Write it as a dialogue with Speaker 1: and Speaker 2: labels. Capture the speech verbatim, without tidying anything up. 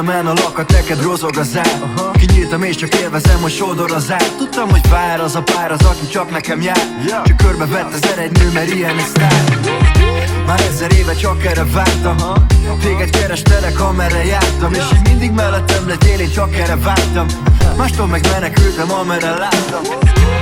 Speaker 1: Tudtam, elnalak a neked rozog az ár. Kinyíltam és csak élvezem, hogy sódor az ár. Tudtam, hogy vár az a pár, az aki csak nekem jár. Csak körbevett az eredmű, mert ilyen egy sztár. Már ezer éve csak erre vártam. Téged kerestelek, amerre jártam. És így mindig mellettem legyél, én csak erre vártam. Mástól meg menekültem, amerre láttam.